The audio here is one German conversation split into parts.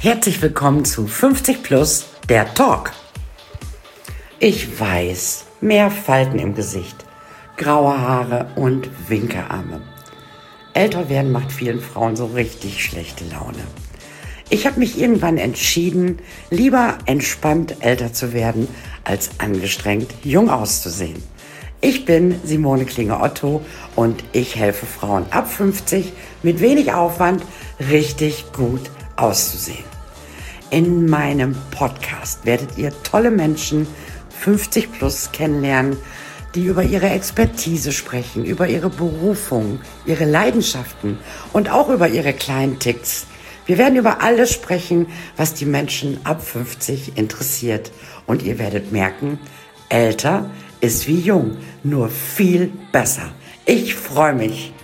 Herzlich willkommen zu 50 Plus, der Talk. Ich weiß, mehr Falten im Gesicht, graue Haare und Winkearme. Älter werden macht vielen Frauen so richtig schlechte Laune. Ich habe mich irgendwann entschieden, lieber entspannt älter zu werden, als angestrengt jung auszusehen. Ich bin Simone Klinge-Otto und ich helfe Frauen ab 50 mit wenig Aufwand richtig gut auszusehen. In meinem Podcast werdet ihr tolle Menschen 50 plus kennenlernen, die über ihre Expertise sprechen, über ihre Berufung, ihre Leidenschaften und auch über ihre kleinen Ticks. Wir werden über alles sprechen, was die Menschen ab 50 interessiert. Und ihr werdet merken, älter ist wie jung, nur viel besser. Ich freue mich.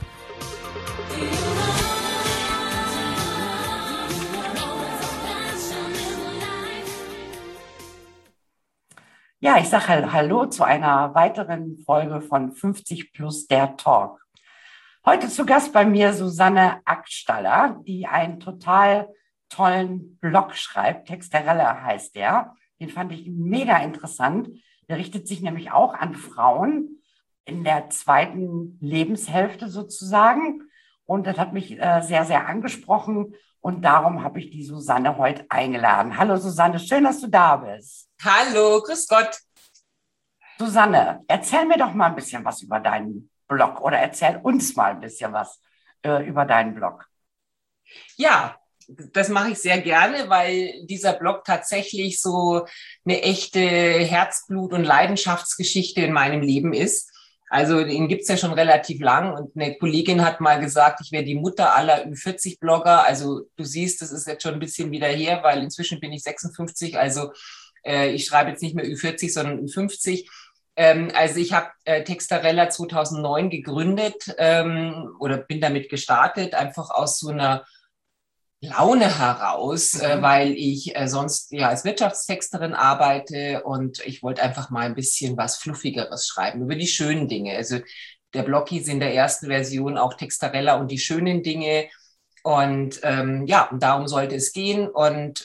Ja, ich sage Hallo zu einer weiteren Folge von 50 Plus, der Talk. Heute zu Gast bei mir Susanne Ackstaller, die einen total tollen Blog schreibt. Textarella heißt der. Den fand ich mega interessant. Der richtet sich nämlich auch an Frauen in der zweiten Lebenshälfte sozusagen. Und das hat mich sehr, sehr angesprochen. Und darum habe ich die Susanne heute eingeladen. Hallo Susanne, schön, dass du da bist. Hallo, grüß Gott. Susanne, erzähl mir doch mal ein bisschen was über deinen Blog oder erzähl uns mal ein bisschen was über deinen Blog. Ja, das mache ich sehr gerne, weil dieser Blog tatsächlich so eine echte Herzblut- und Leidenschaftsgeschichte in meinem Leben ist. Also den gibt's ja schon relativ lang und eine Kollegin hat mal gesagt, ich wäre die Mutter aller Ü40-Blogger. Also du siehst, das ist jetzt schon ein bisschen wieder her, weil inzwischen bin ich 56, also ich schreibe jetzt nicht mehr Ü40, sondern Ü50. Also ich habe Textarella 2009 gegründet oder bin damit gestartet, einfach aus so einer Laune heraus, weil ich sonst ja als Wirtschaftstexterin arbeite und ich wollte einfach mal ein bisschen was Fluffigeres schreiben über die schönen Dinge. Also der Blog hieß in der ersten Version auch Textarella und die schönen Dinge und ja, und darum sollte es gehen und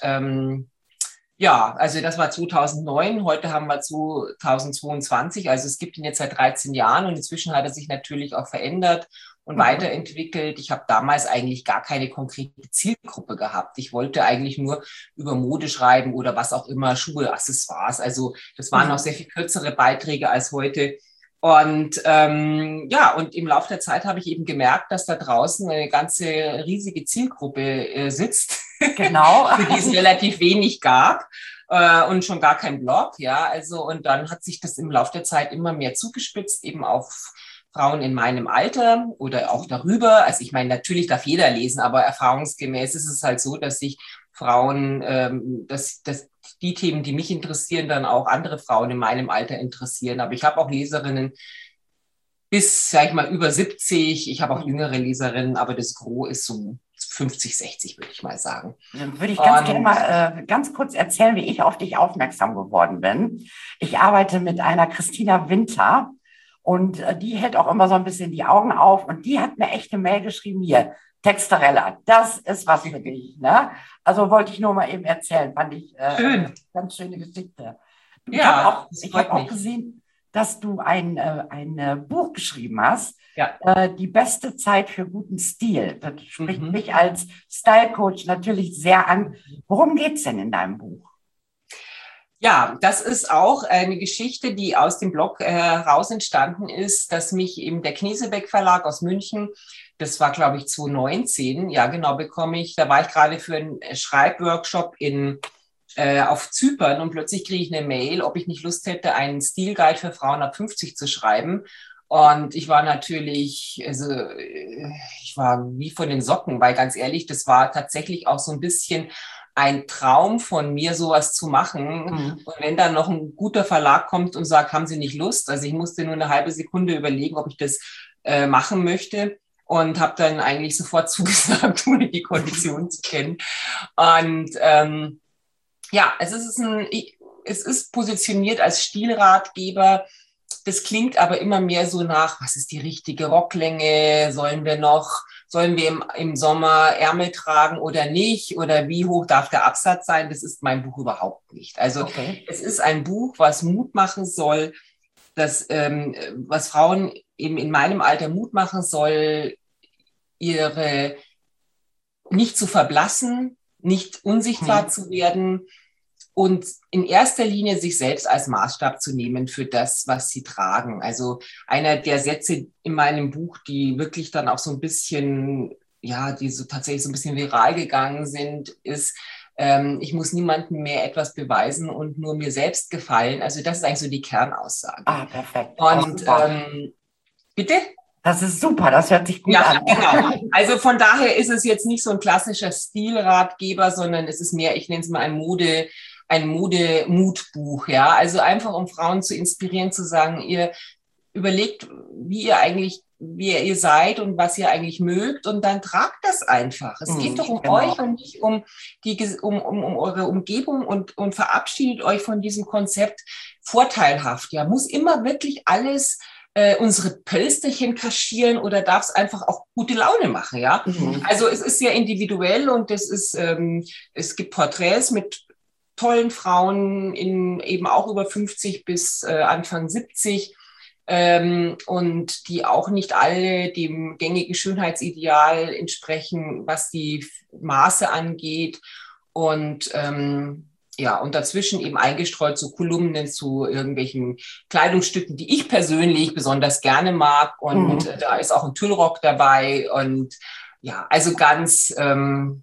ja, also das war 2009, heute haben wir 2022, also es gibt ihn jetzt seit 13 Jahren und inzwischen hat er sich natürlich auch verändert und weiterentwickelt. Ich habe damals eigentlich gar keine konkrete Zielgruppe gehabt. Ich wollte eigentlich nur über Mode schreiben oder was auch immer, Schuhe, Accessoires. Also das waren auch sehr viel kürzere Beiträge als heute. Und ja, und im Laufe der Zeit habe ich eben gemerkt, dass da draußen eine ganze riesige Zielgruppe sitzt, genau, für die es relativ wenig gab und schon gar kein Blog. Ja, also und dann hat sich das im Laufe der Zeit immer mehr zugespitzt, eben auf Frauen in meinem Alter oder auch darüber. Also ich meine, natürlich darf jeder lesen, aber erfahrungsgemäß ist es halt so, dass sich Frauen, dass die Themen, die mich interessieren, dann auch andere Frauen in meinem Alter interessieren. Aber ich habe auch Leserinnen bis, sag ich mal, über 70. Ich habe auch jüngere Leserinnen, aber das Gros ist so 50, 60, würde ich mal sagen. Dann würde ich ganz gerne mal ganz kurz erzählen, wie ich auf dich aufmerksam geworden bin. Ich arbeite mit einer Christina Winter und die hält auch immer so ein bisschen die Augen auf und die hat mir echt eine Mail geschrieben, hier, Textarella, das ist was für dich. Ne? Also wollte ich nur mal eben erzählen, fand ich ganz schöne Geschichte. Ja, ich habe auch gesehen, dass du ein Buch geschrieben hast, ja. Die beste Zeit für guten Stil. Das spricht mich als Style-Coach natürlich sehr an. Worum geht es denn in deinem Buch? Ja, das ist auch eine Geschichte, die aus dem Blog heraus entstanden ist, dass mich eben der Knesebeck Verlag aus München, das war glaube ich 2019, ja genau, da war ich gerade für einen Schreibworkshop auf Zypern und plötzlich kriege ich eine Mail, ob ich nicht Lust hätte, einen Stilguide für Frauen ab 50 zu schreiben. Und ich war natürlich, also ich war wie von den Socken, weil ganz ehrlich, das war tatsächlich auch so ein bisschen ein Traum von mir, sowas zu machen. Und wenn dann noch ein guter Verlag kommt und sagt, haben Sie nicht Lust? Also ich musste nur eine halbe Sekunde überlegen, ob ich das machen möchte und habe dann eigentlich sofort zugesagt, ohne die Konditionen zu kennen. Und ja, es ist positioniert als Stilratgeber. Das klingt aber immer mehr so nach, was ist die richtige Rocklänge? sollen wir im Sommer Ärmel tragen oder nicht oder wie hoch darf der Absatz sein, das ist mein Buch überhaupt nicht. Also Es ist ein Buch, was Mut machen soll, was Frauen eben in meinem Alter Mut machen soll, ihre nicht zu verblassen, nicht unsichtbar zu werden und in erster Linie sich selbst als Maßstab zu nehmen für das, was sie tragen. Also einer der Sätze in meinem Buch, die wirklich dann auch so ein bisschen, ja, die so tatsächlich so ein bisschen viral gegangen sind, ist, ich muss niemandem mehr etwas beweisen und nur mir selbst gefallen. Also das ist eigentlich so die Kernaussage. Ah, perfekt. Und bitte? Das ist super, das hört sich gut an. Genau. Also von daher ist es jetzt nicht so ein klassischer Stilratgeber, sondern es ist mehr, ich nenne es mal ein Mode-Mutbuch, ja. Also einfach, um Frauen zu inspirieren, zu sagen, ihr überlegt, wie ihr seid und was ihr eigentlich mögt und dann tragt das einfach. Es geht doch um euch und nicht um eure Umgebung und verabschiedet euch von diesem Konzept vorteilhaft. Ja, muss immer wirklich alles unsere Pölsterchen kaschieren oder darf es einfach auch gute Laune machen, ja? Also es ist sehr individuell und es gibt Porträts mit tollen Frauen eben auch über 50 bis Anfang 70 und die auch nicht alle dem gängigen Schönheitsideal entsprechen, was die Maße angeht und und dazwischen eben eingestreut so Kolumnen zu irgendwelchen Kleidungsstücken, die ich persönlich besonders gerne mag. Und da ist auch ein Tüllrock dabei. Und ja, also also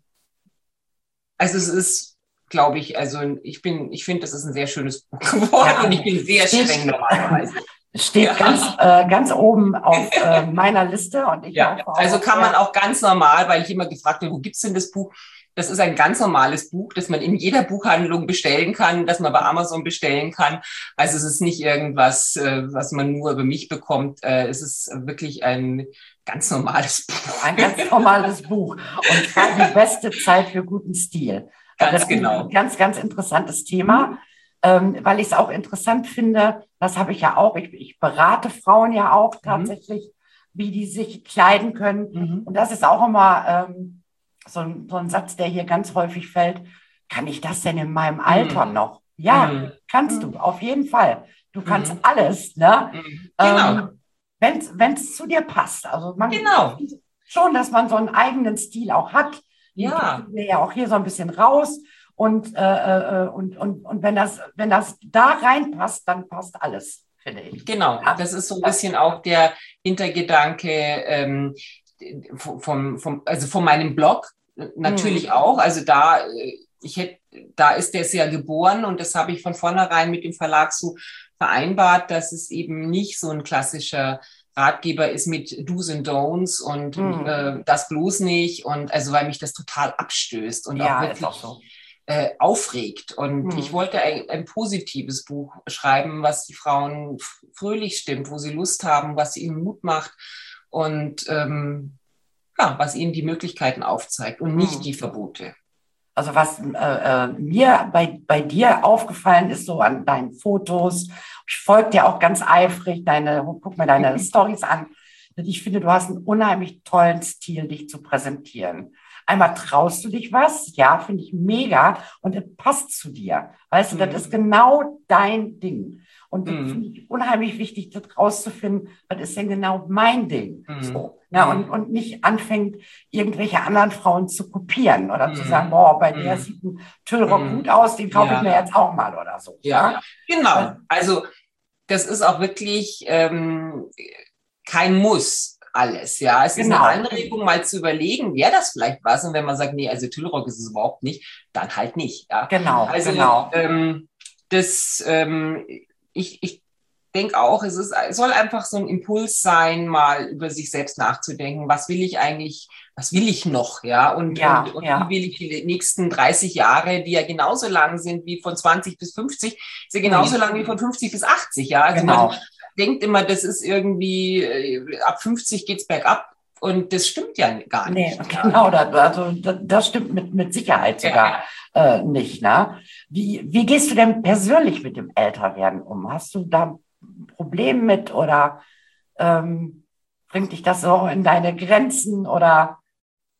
es ist, glaube ich, also ich finde, das ist ein sehr schönes Buch geworden und ich bin sehr streng normalerweise. Steht ganz oben auf meiner Liste. Und ich also kann man auch ganz normal, weil ich immer gefragt habe, wo gibt's denn das Buch? Das ist ein ganz normales Buch, das man in jeder Buchhandlung bestellen kann, das man bei Amazon bestellen kann. Also es ist nicht irgendwas, was man nur über mich bekommt. Es ist wirklich ein ganz normales Buch. Ein ganz normales Buch. Und zwar die beste Zeit für guten Stil. Ganz genau. Ein ganz, ganz interessantes Thema, weil ich es auch interessant finde. Das habe ich ja auch. Ich berate Frauen ja auch tatsächlich, wie die sich kleiden können. Und das ist auch immer so ein Satz, der hier ganz häufig fällt. Kann ich das denn in meinem Alter noch? Ja, kannst du, auf jeden Fall. Du kannst alles, ne? Genau. Wenn es zu dir passt. Also man schon, dass man so einen eigenen Stil auch hat. Ja. Die ja auch hier so ein bisschen raus. Und wenn das da reinpasst, dann passt alles, finde ich. Genau, das ist so ein bisschen auch der Hintergedanke von meinem Blog natürlich auch. Also da ist der ja geboren und das habe ich von vornherein mit dem Verlag so vereinbart, dass es eben nicht so ein klassischer Ratgeber ist mit Do's and Don'ts und das bloß nicht und also weil mich das total abstößt und auch wirklich aufregt. Und ich wollte ein positives Buch schreiben, was die Frauen fröhlich stimmt, wo sie Lust haben, was ihnen Mut macht und was ihnen die Möglichkeiten aufzeigt und nicht die Verbote. Also was mir bei dir aufgefallen ist, so an deinen Fotos, ich folge dir auch ganz eifrig, guck mir deine Storys an. Ich finde, du hast einen unheimlich tollen Stil, dich zu präsentieren. Einmal traust du dich was, ja, finde ich mega und es passt zu dir. Weißt du, das ist genau dein Ding. Und das finde ich unheimlich wichtig, das rauszufinden, was ist denn genau mein Ding? So, ne? Und nicht anfängt, irgendwelche anderen Frauen zu kopieren oder zu sagen, boah, bei der sieht ein Tüllrock gut aus, den kaufe ich mir jetzt auch mal oder so. Ja, genau. Also das ist auch wirklich kein Muss alles, ja. Es ist eine Anregung, mal zu überlegen, wäre das vielleicht was? Und wenn man sagt, nee, also Tüllrock ist es überhaupt nicht, dann halt nicht. Ja? Ich denke auch, es soll einfach so ein Impuls sein, mal über sich selbst nachzudenken. Was will ich eigentlich, was will ich noch? Ja, und wie will ich die nächsten 30 Jahre, die ja genauso lang sind wie von 20 bis 50, ist ja genauso lang wie von 50 bis 80. Ja, also man denkt immer, das ist irgendwie, ab 50 geht's bergab. Und das stimmt ja gar nicht. Nee, genau, das stimmt mit Sicherheit sogar nicht. Ne? Wie gehst du denn persönlich mit dem Älterwerden um? Hast du da ein Problem mit oder bringt dich das so in deine Grenzen oder?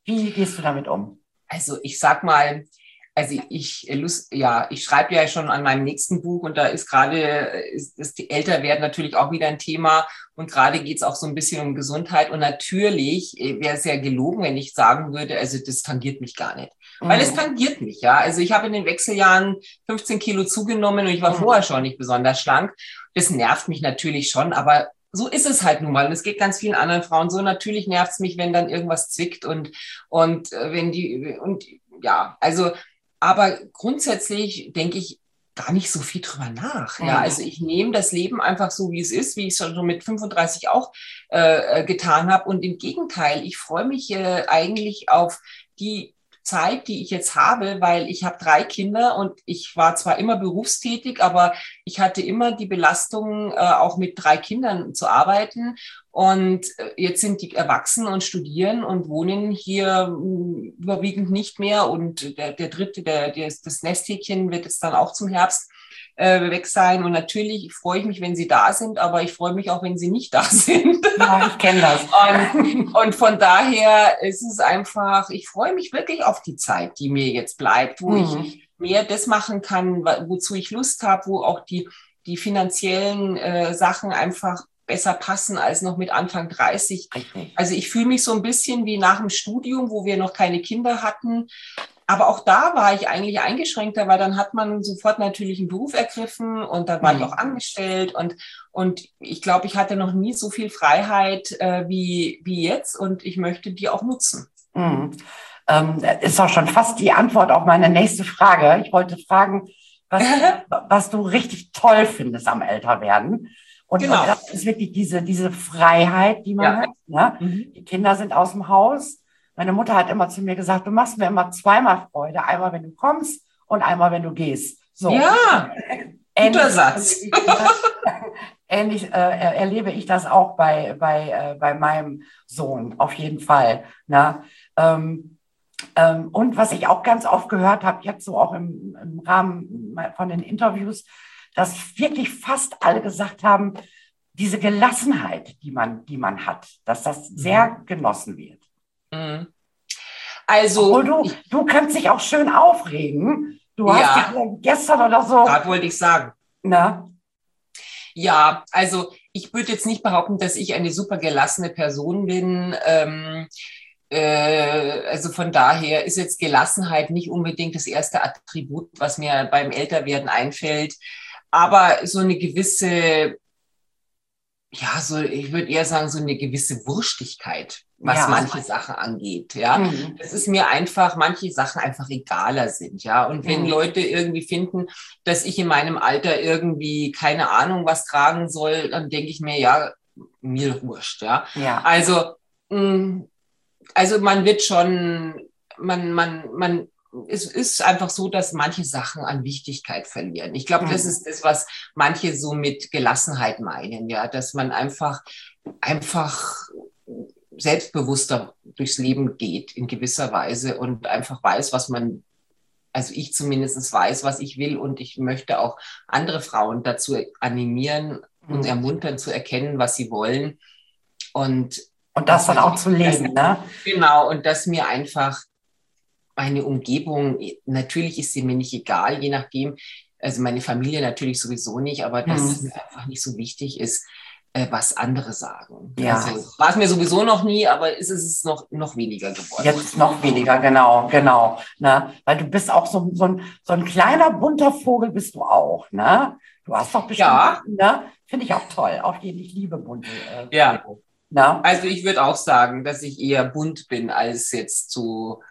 Wie gehst du damit um? Also ich sag mal, also ich schreibe ja schon an meinem nächsten Buch und da ist gerade, ist die Älterwerden natürlich auch wieder ein Thema und gerade geht es auch so ein bisschen um Gesundheit und natürlich wäre es ja gelogen, wenn ich sagen würde, also das tangiert mich gar nicht, weil es tangiert mich, ja. Also ich habe in den Wechseljahren 15 Kilo zugenommen und ich war vorher schon nicht besonders schlank. Das nervt mich natürlich schon, aber so ist es halt nun mal. Und es geht ganz vielen anderen Frauen so. Natürlich nervt es mich, wenn dann irgendwas zwickt wenn und ja, also aber grundsätzlich denke ich gar nicht so viel drüber nach. Ja, also ich nehme das Leben einfach so, wie es ist, wie ich es schon so mit 35 auch getan habe. Und im Gegenteil, ich freue mich eigentlich auf die Zeit, die ich jetzt habe, weil ich habe 3 Kinder und ich war zwar immer berufstätig, aber ich hatte immer die Belastung, auch mit 3 Kindern zu arbeiten. Und jetzt sind die erwachsen und studieren und wohnen hier überwiegend nicht mehr. Und der dritte, das Nesthäkchen wird jetzt dann auch zum Herbst weg sein. Und natürlich freue ich mich, wenn sie da sind, aber ich freue mich auch, wenn sie nicht da sind. Ja, ich kenne das. Und von daher ist es einfach, ich freue mich wirklich auf die Zeit, die mir jetzt bleibt, wo ich mehr das machen kann, wozu ich Lust habe, wo auch die finanziellen Sachen einfach besser passen als noch mit Anfang 30. Richtig. Also ich fühle mich so ein bisschen wie nach dem Studium, wo wir noch keine Kinder hatten. Aber auch da war ich eigentlich eingeschränkter, weil dann hat man sofort natürlich einen Beruf ergriffen und dann war ich auch angestellt und ich glaube, ich hatte noch nie so viel Freiheit wie jetzt und ich möchte die auch nutzen. Ist auch schon fast die Antwort auf meine nächste Frage. Ich wollte fragen, was du richtig toll findest am Älterwerden. Und das ist wirklich diese Freiheit, die man hat. Ne? Die Kinder sind aus dem Haus. Meine Mutter hat immer zu mir gesagt, du machst mir immer zweimal Freude. Einmal, wenn du kommst und einmal, wenn du gehst. So. Ja, guter Satz. Ähnlich erlebe ich das auch bei meinem Sohn, auf jeden Fall. Ne? Und was ich auch ganz oft gehört habe, jetzt so auch im Rahmen von den Interviews, dass wirklich fast alle gesagt haben, diese Gelassenheit, die man hat, dass das sehr genossen wird. Also, obwohl du kannst dich auch schön aufregen. Du hast ja gestern oder so. Das wollte ich sagen. Na? Ja, also ich würde jetzt nicht behaupten, dass ich eine super gelassene Person bin. Also von daher ist jetzt Gelassenheit nicht unbedingt das erste Attribut, was mir beim Älterwerden einfällt. Aber so eine gewisse, ja, so, ich würde eher sagen, so eine gewisse Wurstigkeit, was manche Sachen angeht, ja. Es ist mir einfach, manche Sachen einfach egaler sind, ja. Und wenn Leute irgendwie finden, dass ich in meinem Alter irgendwie keine Ahnung was tragen soll, dann denke ich mir, ja, mir wurscht, ja. Also man wird schon, es ist einfach so, dass manche Sachen an Wichtigkeit verlieren. Ich glaube, das ist das, was manche so mit Gelassenheit meinen, ja, dass man einfach selbstbewusster durchs Leben geht in gewisser Weise und einfach weiß, also ich zumindest weiß, was ich will und ich möchte auch andere Frauen dazu animieren und ermuntern zu erkennen, was sie wollen und das dann auch zu leben, ne? Genau, und dass mir einfach meine Umgebung, natürlich ist sie mir nicht egal, je nachdem, also meine Familie natürlich sowieso nicht, aber dass es mir einfach nicht so wichtig ist, was andere sagen. Ja. Also war es mir sowieso noch nie, aber ist es noch weniger geworden. Jetzt noch weniger, genau. Ne? Weil du bist auch so ein kleiner bunter Vogel bist du auch, ne? Du hast doch bestimmt, ne? Finde ich auch toll. Auf jeden Fall, ich liebe bunte Vögel. Ja. Na? Also ich würde auch sagen, dass ich eher bunt bin als jetzt so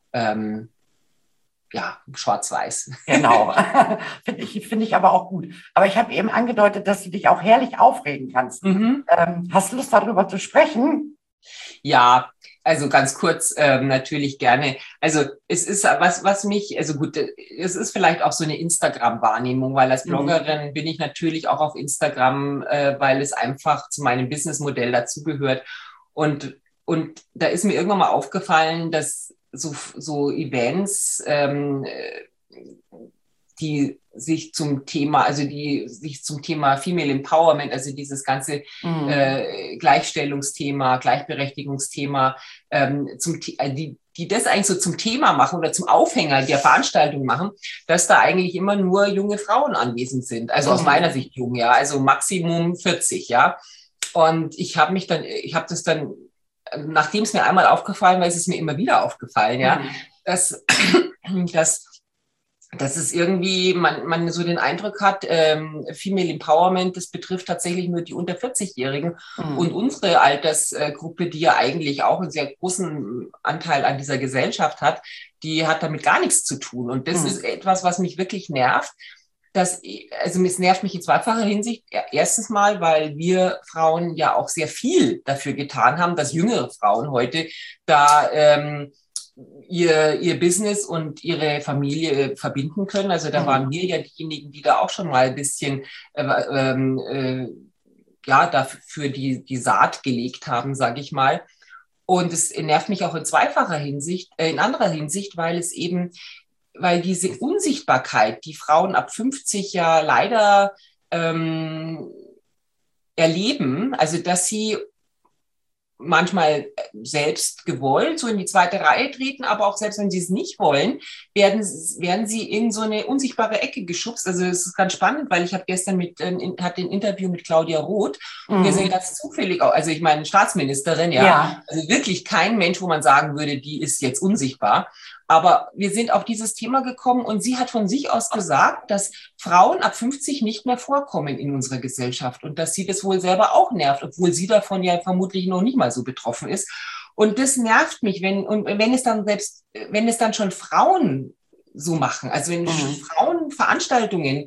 schwarz-weiß. Genau, finde ich aber auch gut. Aber ich habe eben angedeutet, dass du dich auch herrlich aufregen kannst. Hast du Lust, darüber zu sprechen? Ja, also ganz kurz, natürlich gerne. Also es ist was mich, also gut, es ist vielleicht auch so eine Instagram-Wahrnehmung, weil als Bloggerin bin ich natürlich auch auf Instagram, weil es einfach zu meinem Businessmodell dazugehört. Und da ist mir irgendwann mal aufgefallen, dass so Events die sich zum Thema Female Empowerment, also dieses ganze Gleichstellungsthema, Gleichberechtigungsthema, die das eigentlich so zum Thema machen oder zum Aufhänger der Veranstaltung machen, dass da eigentlich immer nur junge Frauen anwesend sind. Also aus meiner Sicht jung, ja, also Maximum 40, ja. Und ich habe das dann, nachdem es mir einmal aufgefallen war, ist es mir immer wieder aufgefallen, ja, dass es irgendwie, man so den Eindruck hat, Female Empowerment, das betrifft tatsächlich nur die unter 40-Jährigen. Und unsere Altersgruppe, die ja eigentlich auch einen sehr großen Anteil an dieser Gesellschaft hat, die hat damit gar nichts zu tun. Und das ist etwas, was mich wirklich nervt. Es nervt mich in zweifacher Hinsicht. Erstens mal, weil wir Frauen ja auch sehr viel dafür getan haben, dass jüngere Frauen heute da ihr Business und ihre Familie verbinden können. Also da waren wir ja diejenigen, die da auch schon mal ein bisschen dafür die Saat gelegt haben, sage ich mal. Und es nervt mich auch in anderer Hinsicht, weil diese Unsichtbarkeit, die Frauen ab 50 ja leider erleben, also dass sie manchmal selbst gewollt so in die zweite Reihe treten, aber auch selbst wenn sie es nicht wollen, werden sie in so eine unsichtbare Ecke geschubst. Also es ist ganz spannend, weil ich habe gestern hatte ein Interview mit Claudia Roth und wir sind ganz zufällig auch, also ich meine Staatsministerin, ja, also wirklich kein Mensch, wo man sagen würde, die ist jetzt unsichtbar. Aber wir sind auf dieses Thema gekommen und sie hat von sich aus gesagt, dass Frauen ab 50 nicht mehr vorkommen in unserer Gesellschaft und dass sie das wohl selber auch nervt, obwohl sie davon ja vermutlich noch nicht mal so betroffen ist. Und das nervt mich, wenn es dann schon Frauen so machen, also wenn Frauen Veranstaltungen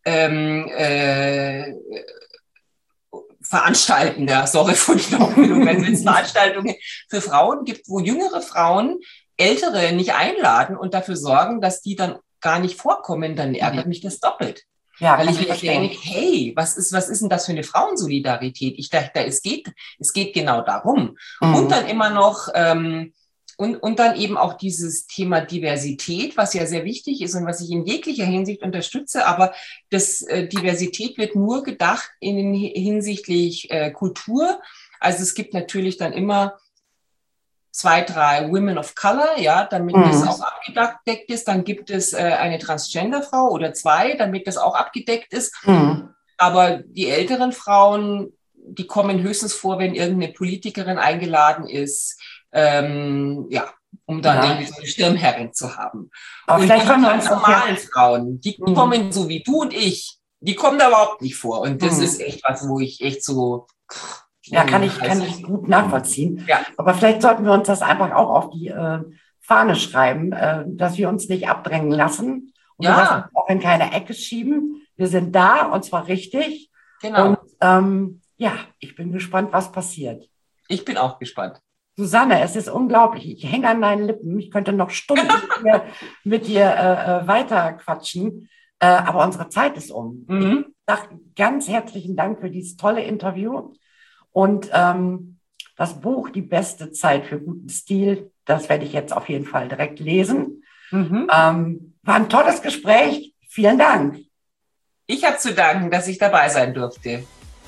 veranstalten, ja, sorry von der Wortfindung, wenn es Veranstaltungen für Frauen gibt, wo jüngere Frauen Ältere nicht einladen und dafür sorgen, dass die dann gar nicht vorkommen, dann ärgert mich das doppelt. Ja, weil ich mir denke, hey, was ist denn das für eine Frauensolidarität? Ich dachte, es geht genau darum. Und dann immer noch, und dann eben auch dieses Thema Diversität, was ja sehr wichtig ist und was ich in jeglicher Hinsicht unterstütze, aber Diversität wird nur gedacht hinsichtlich Kultur. Also es gibt natürlich dann immer 2, 3 Women of Color, ja, damit das auch abgedeckt ist. Dann gibt es eine Transgender-Frau oder 2, damit das auch abgedeckt ist. Aber die älteren Frauen, die kommen höchstens vor, wenn irgendeine Politikerin eingeladen ist, um dann irgendwie so eine Stirnherrin zu haben. Aber und vielleicht die ganz normalen Frauen, die kommen so wie du und ich, die kommen da überhaupt nicht vor. Und das ist echt was, wo ich echt so... Ja, kann ich gut nachvollziehen. Ja. Aber vielleicht sollten wir uns das einfach auch auf die Fahne schreiben, dass wir uns nicht abdrängen lassen und wir auch in keine Ecke schieben. Wir sind da und zwar richtig. Genau. Und ich bin gespannt, was passiert. Ich bin auch gespannt. Susanne, es ist unglaublich. Ich hänge an deinen Lippen. Ich könnte noch Stunden mit dir weiter quatschen. Aber unsere Zeit ist um. Ich sage ganz herzlichen Dank für dieses tolle Interview. Und das Buch Die beste Zeit für guten Stil, das werde ich jetzt auf jeden Fall direkt lesen. War ein tolles Gespräch. Vielen Dank. Ich habe zu danken, dass ich dabei sein durfte.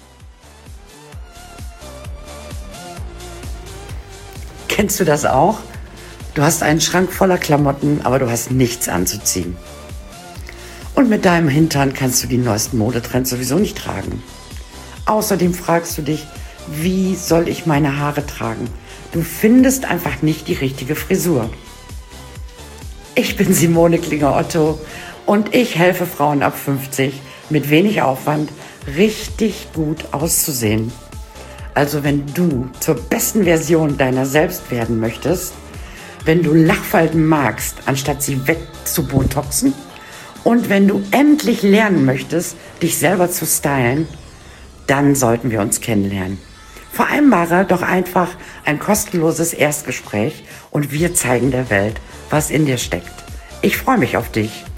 Kennst du das auch? Du hast einen Schrank voller Klamotten, aber du hast nichts anzuziehen. Und mit deinem Hintern kannst du die neuesten Modetrends sowieso nicht tragen. Außerdem fragst du dich, wie soll ich meine Haare tragen? Du findest einfach nicht die richtige Frisur. Ich bin Simone Klinger-Otto und ich helfe Frauen ab 50 mit wenig Aufwand richtig gut auszusehen. Also wenn du zur besten Version deiner selbst werden möchtest, wenn du Lachfalten magst, anstatt sie wegzubotoxen und wenn du endlich lernen möchtest, dich selber zu stylen, dann sollten wir uns kennenlernen. Vereinbare doch einfach ein kostenloses Erstgespräch und wir zeigen der Welt, was in dir steckt. Ich freue mich auf dich.